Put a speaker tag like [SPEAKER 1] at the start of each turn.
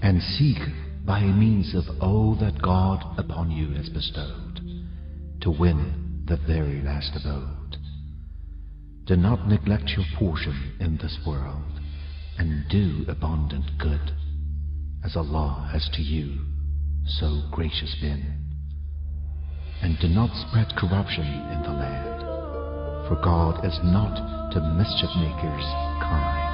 [SPEAKER 1] and seek by means of all that God upon you has bestowed, to win the very last abode. Do not neglect your portion in this world, and do abundant good, as Allah has to you so gracious been. And do not spread corruption in the land, for God is not to mischief makers kind.